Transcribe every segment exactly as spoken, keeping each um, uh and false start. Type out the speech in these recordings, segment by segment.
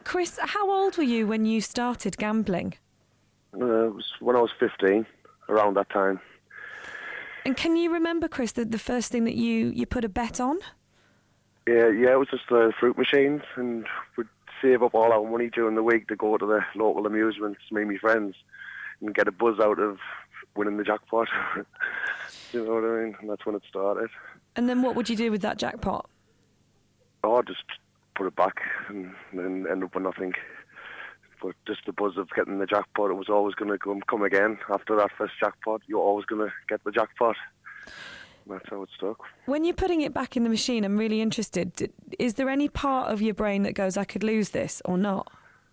Chris, how old were you when you started gambling? Uh, it was when I was fifteen, around that time. And can you remember, Chris, the, the first thing that you, you put a bet on? Yeah, yeah, it was just the fruit machines, and we'd save up all our money during the week to go to the local amusements, me and my friends, and get a buzz out of winning the jackpot. You know what I mean? And that's when it started. And then what would you do with that jackpot? Oh, I'd just put it back and then end up with nothing. But just the buzz of getting the jackpot, it was always going to come, come again. After that first jackpot, you're always going to get the jackpot. And that's how it stuck. When you're putting it back in the machine, I'm really interested. Is there any part of your brain that goes, I could lose this, or not?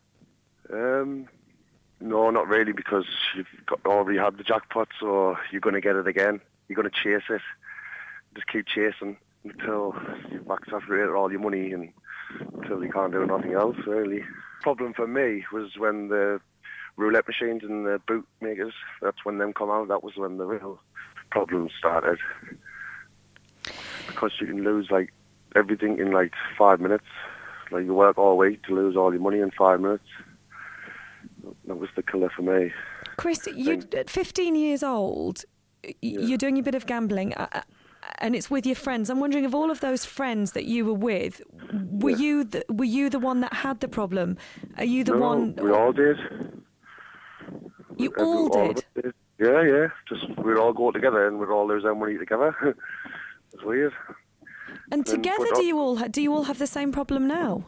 Um, no, not really, because you've got, already had the jackpot, so you're going to get it again. You're going to chase it. Just keep chasing until you've exaggerated all your money and until you can't do nothing else, really. Problem for me was when the roulette machines and the bootmakers, that's when them come out, that was when the real problems started. Because you can lose like everything in like five minutes. Like you work all week to lose all your money in five minutes. That was the killer for me. Chris, you're at fifteen years old, yeah. You're doing a bit of gambling, uh, and it's with your friends. I'm wondering, of all of those friends that you were with, were yeah. you the, were you the one that had the problem? Are you the no, one? we all did. You Every, all did? all did? Yeah, yeah. Just we'd all go together and we'd all lose our money together. It's weird. And together, and, do you all ha- do you all have the same problem now?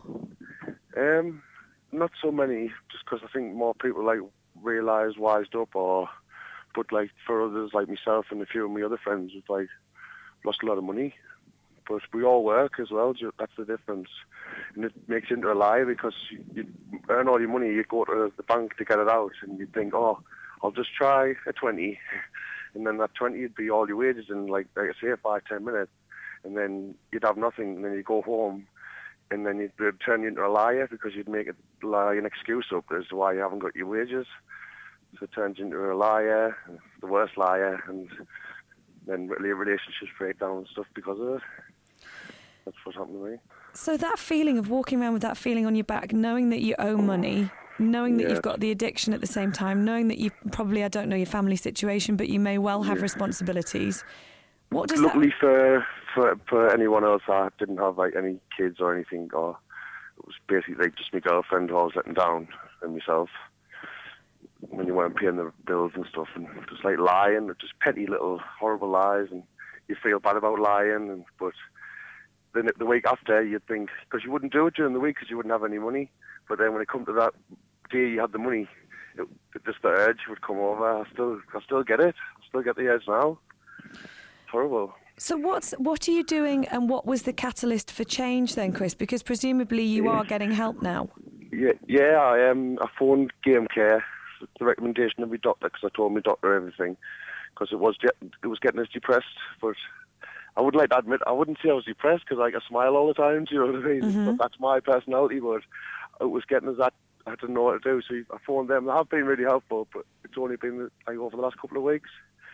Um, not so many. Just because I think more people like realise, wised up, or but like for others like myself and a few of my other friends, we've like lost a lot of money. But we all work as well. That's the difference, and it makes you into a lie because you, you earn all your money, you go to the bank to get it out, and you think, oh, I'll just try a twenty. And then that twenty would be all your wages in, like, like I say, five, ten minutes. And then you'd have nothing. And then you'd go home. And then you'd, it'd turn you into a liar because you'd make it lie an excuse up as to why you haven't got your wages. So it turns you into a liar, the worst liar. And then really relationships break down and stuff because of it. That's what happened to me. So that feeling of walking around with that feeling on your back, knowing that you owe money, knowing that yeah. you've got the addiction at the same time, knowing that you probably, I don't know your family situation, but you may well have yeah. responsibilities. What does Luckily that... for, for for anyone else, I didn't have like any kids or anything, or it was basically like just my girlfriend who I was letting down and myself. When you weren't paying the bills and stuff, and just like lying, just petty little horrible lies, and you feel bad about lying, and but then the week after you'd think, because you wouldn't do it during the week because you wouldn't have any money, but then when it come to that day you had the money, it, it just the urge would come over. I still, I still get it. I still get the urge now. It's horrible. So what's what are you doing, and what was the catalyst for change then, Chris? Because presumably you yeah. are getting help now. Yeah, yeah. I um, I phoned Game Care, the recommendation of my doctor, because I told my doctor everything, because it was get, it was getting us depressed. But I would like to admit I wouldn't say I was depressed because like, I smile all the time. Do you know what I mean? Mm-hmm. But that's my personality. But it was getting us that. I didn't know what to do, so I phoned them. They have been really helpful, but it's only been like over the last couple of weeks.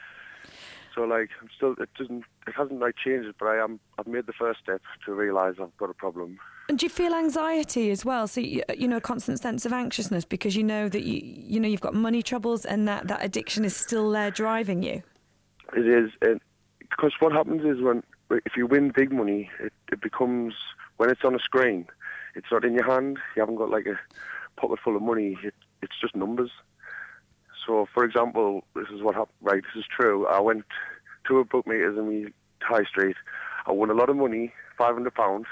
So like, I'm still, it doesn't, it hasn't like changed, but I am, I've made the first step to realise I've got a problem. And do you feel anxiety as well? So you, you know, a constant sense of anxiousness because you know that you, you know, you've got money troubles and that, that addiction is still there driving you. It is, and because what happens is when if you win big money, it, it becomes when it's on a screen, it's not in your hand. You haven't got like a pocket full of money. It, it's just numbers. So, for example, this is what happened. Right, this is true. I went to a bookmakers in the high street. I won a lot of money, five hundred pounds.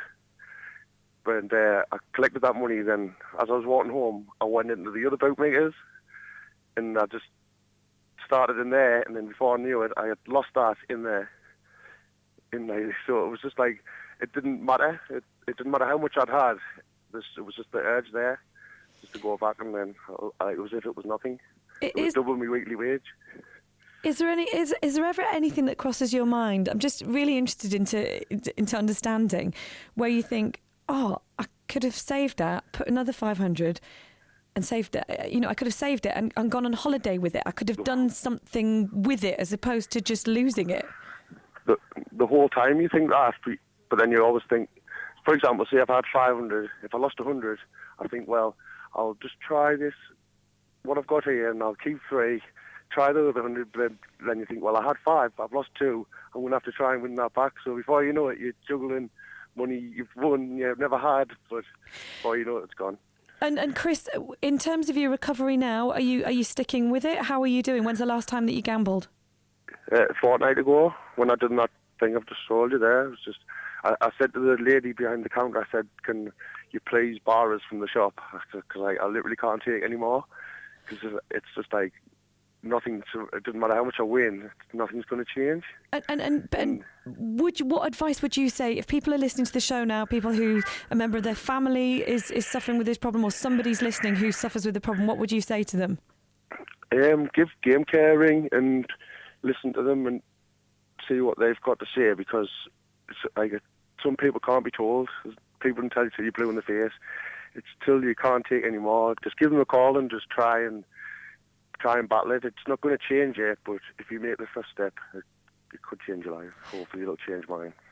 But uh, I collected that money. Then, as I was walking home, I went into the other bookmakers, and I just started in there. And then, before I knew it, I had lost that in there. In there. So it was just like it didn't matter. It, it didn't matter how much I'd had. This, it was just the urge there, just to go back, and then I, it was as if it was nothing. It was double my weekly wage. Is there any? Is is there ever anything that crosses your mind? I'm just really interested into into understanding where you think, oh, I could have saved that, put another five hundred, and saved it. You know, I could have saved it and, and gone on holiday with it. I could have done something with it as opposed to just losing it. The the whole time you think that, but then you always think. For example, say if I had five hundred, if I lost one hundred, I think, well, I'll just try this, what I've got here, and I'll keep three, try the other hundred, but then you think, well, I had five, I've lost two, I'm going to have to try and win that back. So before you know it, you're juggling money you've won, you've never had, but before you know it, it's gone. And and Chris, in terms of your recovery now, are you are you sticking with it? How are you doing? When's the last time that you gambled? Uh, a fortnight ago, when I did that thing I've just told you there, it was just, I, I said to the lady behind the counter, I said, can you please bar us from the shop? Because I, I literally can't take any more. Because it's just like, nothing, to, it doesn't matter how much I win, nothing's going to change. And and, and, and would you, what advice would you say if people are listening to the show now, people who a member of their family is, is suffering with this problem, or somebody's listening who suffers with the problem, what would you say to them? Um, give game caring and listen to them and see what they've got to say, because it's like some people can't be told. People can tell you till you're blue in the face. It's till you can't take any more. Just give them a call and just try and try and battle it. It's not going to change it, but if you make the first step, it, it could change your life. Hopefully it'll change mine.